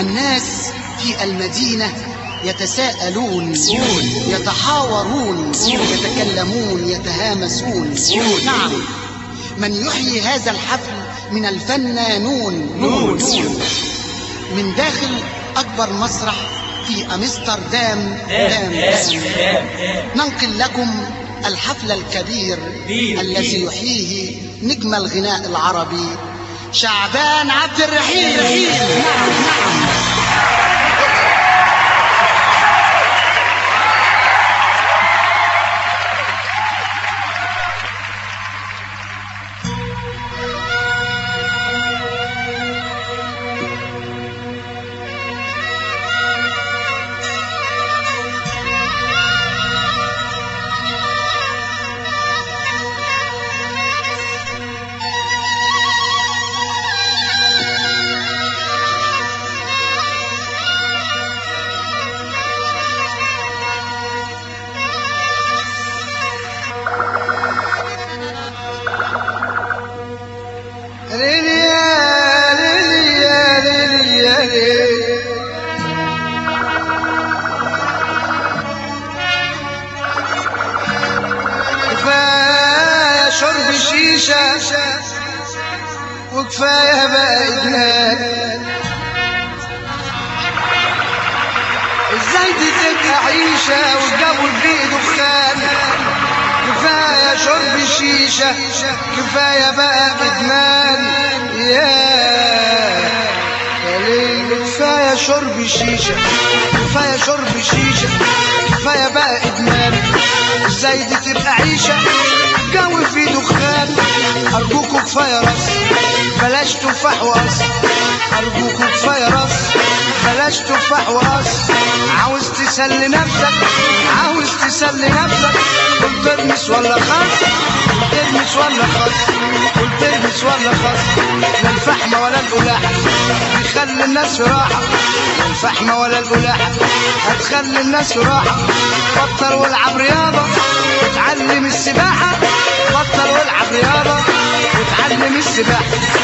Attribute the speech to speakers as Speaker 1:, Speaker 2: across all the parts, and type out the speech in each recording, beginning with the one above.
Speaker 1: الناس في المدينة يتساءلون، يتحاورون، يتكلمون، يتهامسون. نعم، من يحيي هذا الحفل من الفنانون من داخل أكبر مسرح في أمستردام. ننقل لكم الحفل الكبير الذي يحييه نجم الغناء العربي شعبان عبد الرحيم. نعم.
Speaker 2: كفاية شرب شيشة وكفاية بقى إدمان، ازاي دي تبقى عيشة والجو فيه دخان. كفاية شرب شيشة كفاية بقى إدمان، يا ليل. كفاية شرب شيشة كفاية شرب شيشة كفاية بقى إدمان، ازاي دي تبقى عيشة جو فيه دخان. أرجوكوا كفاية رص بلاش تفاح وقص، أرجوكوا كفاية رص بلاش تفاح وقص. عاوز تسلي نفسك عاوز تسلي نفسك، قلت تلمس ولا خص قلت تلمس ولا خص قلت تلمس ولا خص. لا الفحمة ولا القلاحة بيخلي الناس في راحة، لا الفحمة ولا القلاحة هتخلي الناس في راحة. بطل والعب رياضة وتعلم السباحة، بطل والعب رياضة وتعلم السباحة.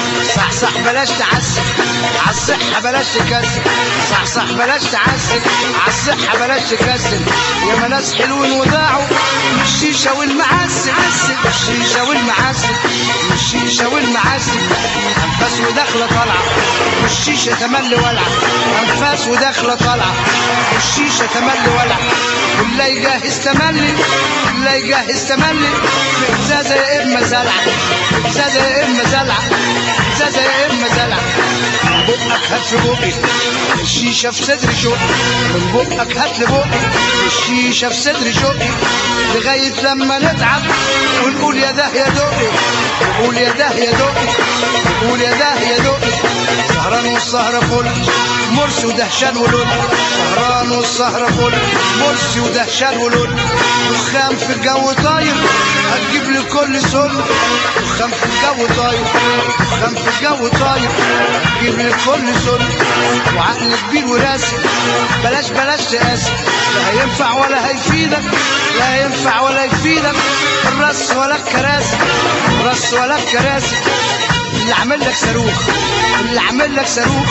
Speaker 2: صح بلاش تعسل عالصحة بلاش تكسل، صح بلاش تعسل عالصحة بلاش تكسل. يا ناس حلوين وضاعوا من الشيشة والمعسل، الشيشة والمعسل الشيشة والمعسل. أنفاس وداخلة طالعة والشيشة تملي ولعة، أنفاس وداخلة طالعة والشيشة تملي ولعة. واللي يجهز تملي واللي يجهز تملي، في إزازة يا إما زلعة، إزازة يا إما زلعة، إزازة يا إما زلعة. من بقك هات في بقي الشيشة في صدري شوقي، من بقك هات لبقي الشيشة في صدري شوقي. لغاية لما نتعب ونقول يا ده يا دقي، نقول يا ده يا دقي، نقول يا ده يا دقي. سهران والسهرة فل مرسي ودهشان ولول، سهران والسهرة فل مرسي ودهشان ولول. دخان في الجو طاير هتجيب لي كل سل، دخان في الجو طاير دخان في الجو طاير هتجيب لي كل سل. وعقل كبير وراسي بلاش تقاسي، لا هينفع ولا هيفيدك، لا هينفع ولا يفيدك الرص ولا الكراسي، الرص ولا الكراسي. اللي عامل لك صاروخ اللي عامل لك صاروخ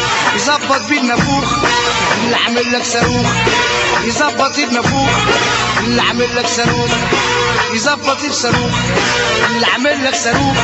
Speaker 2: يظبط بيه النافوخ، اللي عامل لك صاروخ يظبط النافوخ، اللي عامل لك صاروخ يظبط الصاروخ، اللي عامل لك صاروخ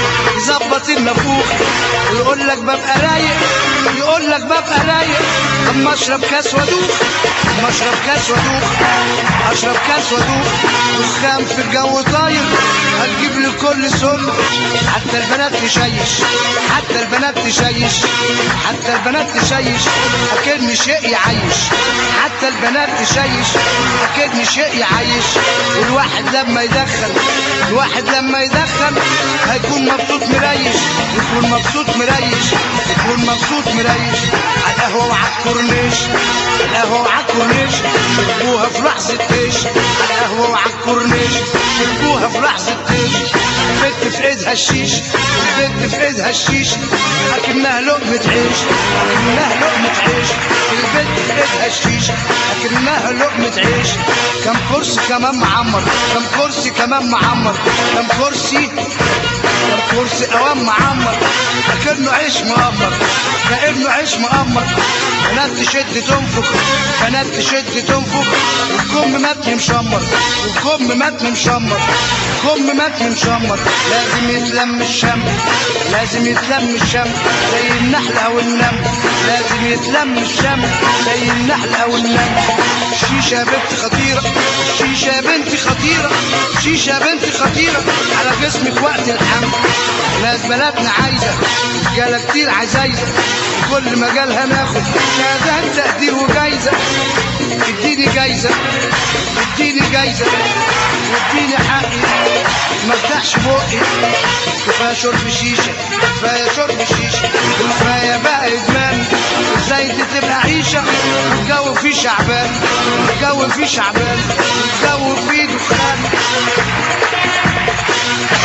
Speaker 2: يظبط النافوخ. ويقول لك ببقى رايق يقول لك ببقى رايق اما اشرب كاس وادوخ، اما اشرب كاس وادوخ، اشرب كاس وادوخ. دخان في الجو طاير هتجيب لي كل سن، حتى البنات تشيش حتى البنات تشيش حتى البنات تشيش اكن شيء يعيش، حتى البنات تشيش اكن شيء يعيش. والواحد لما يدخن الواحد لما يدخن هيكون مبسوط مريش، يكون مبسوط مريش، يكون مبسوط مريش. على القهوة وعلى الكورنيش على القهوة وعلى الكورنيش شربوها في لحظة تيش، على القهوة وعلى الكورنيش شربوها في لحظة تيش. البت في ايدها الشيش البت في ايدها الشيش اكنها لقمة عيش اكنها لقمة عيش. البت في ايدها الشيش اكنها لقمة عيش. كم كرسي كمان معمر كم كرسي كمان معمر كم كرسي كرسي قوام معمر لكنه عيش مقمر، كأنه عيش مقمر. بنات تشد تنفخ، بنات تشد تنفخ، والكم متن مشمر، والكم متن مشمر، كم متن مشمر. لازم يتلم الشم، لازم يتلم الشم زي النحل او النمل، لازم يتلم الشم زي النحل او النمل. الشيشة بنت خطيرة، الشيشة بنت خطيرة، الشيشة بنت خطيرة على جسمك وقت الحمل. ناس بلدنا عايزة رجالة كتير عزايزة، كل مجال هناخد شهادات تقدير وجايزة. اديني جايزة، اديني جايزة، واديني حقي ما افتحش بقي. كفاية شرب شيشة، كفاية شرب شيشة، كفاية بقى ادمان. ازاي دي تبقى عيشة الجو فيه شعبان، الجو فيه شعبان، الجو فيه دخان.